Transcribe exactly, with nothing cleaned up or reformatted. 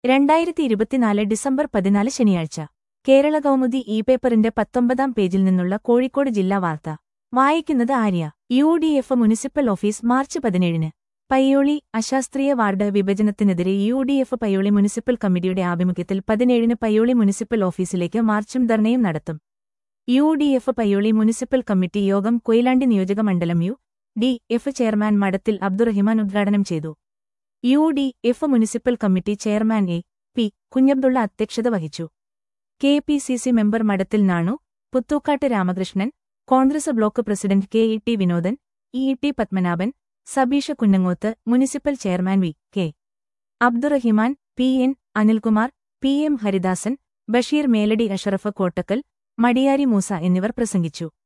രണ്ടായിരത്തി ഇരുപത്തിനാല് ഡിസംബർ പതിനാല് ശനിയാഴ്ച കേരള കൗമുദി ഇ പേപ്പറിന്റെ പത്തൊമ്പതാം പേജിൽ നിന്നുള്ള കോഴിക്കോട് ജില്ലാ വാർത്ത വായിക്കുന്നത് Arya. U D F municipal office march പതിനേഴിന് പയ്യോളി. അശാസ്ത്രീയ വാർഡ് വിഭജനത്തിനെതിരെ U D F Payyoli municipal കമ്മിറ്റിയുടെ ആഭിമുഖ്യത്തിൽ പതിനേഴിന് പയ്യോളി മുനിസിപ്പൽ ഓഫീസിലേക്ക് മാർച്ചും ധർണയും നടത്തും. U D F Payyoli municipal committee യോഗം കൊയിലാണ്ടി നിയോജക മണ്ഡലം യു ഡി എഫ് ചെയർമാൻ മഠത്തിൽ അബ്ദുറഹിമാൻ ഉദ്ഘാടനം ചെയ്തു. U D F municipal committee chairman A P Kunhabdulla അധ്യക്ഷത വഹിച്ചു. K P C C member Madathil Nanu, Puthukkattu Ramakrishnan, Congress block president K E T Vinodan, E T Padmanabhan, Sabeesha Kunnangoth, municipal chairman V K Abdurahiman, P N Anilkumar, P M Haridasan, Basheer Meladi, Ashraf Kottakkal, Madiyari Moosa എന്നിവർ പ്രസംഗിച്ചു.